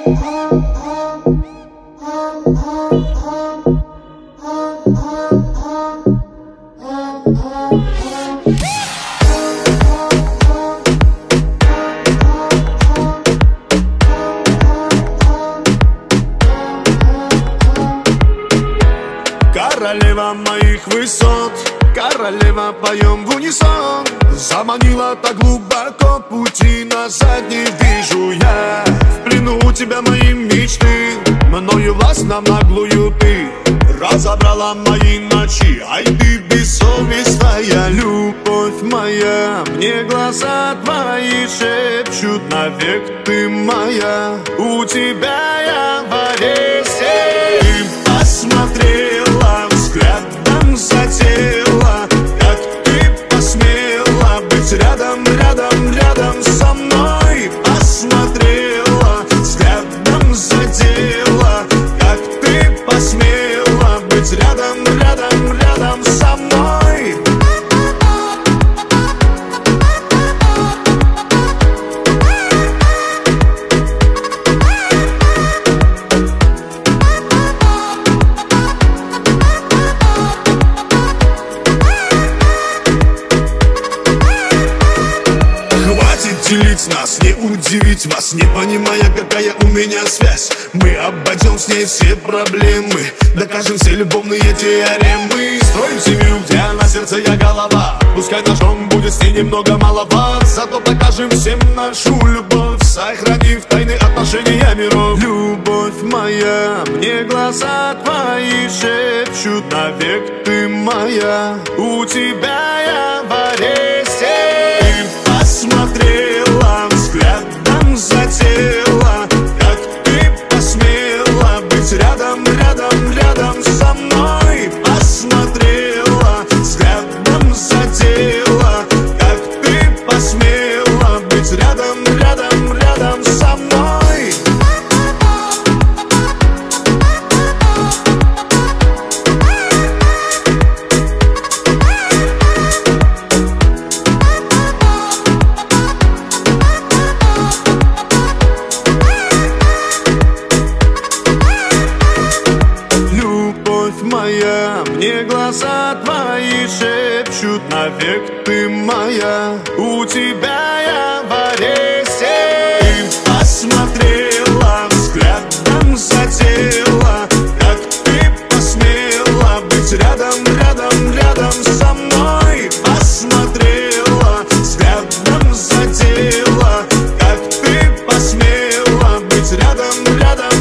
Королева моих высот, королева, поем в унисон. Заманила так глубоко, пути назад не вижу я. В плену у тебя мои мечты, мною властно в наглую ты разобрала мои ночи. Ай, ты бессовестная, любовь моя. Мне глаза твои шепчут, навек ты моя. У тебя я в аресте. Ты посмотрела, взглядом задела, как ты посмела быть рядом, рядом, рядом со мной. Посмотрела, взглядом задела, как ты посмела быть рядом, рядом, рядом со мной. Делить нас, не удивить вас, не понимая, какая у меня связь. Мы обойдем с ней все проблемы, докажем все любовные теоремы. Строим семью, где на сердце я голова. Пускай ножом будет с ней немного маловат, зато покажем всем нашу любовь, сохранив тайны отношения миров. Любовь моя, мне глаза твои шепчут, навек ты моя. У тебя я в аресте. Ты посмотрела, взглядом задела, как ты посмела быть рядом, рядом, рядом со мной. Посмотрела, взглядом задела, как ты посмела быть рядом, рядом, рядом со мной. Моя, мне глаза твои шепчут, навек ты моя. У тебя я в аресте. Ты посмотрела, взглядом задела, как ты посмела быть рядом, рядом, рядом со мной. Посмотрела, взглядом задела, как ты посмела быть рядом, рядом.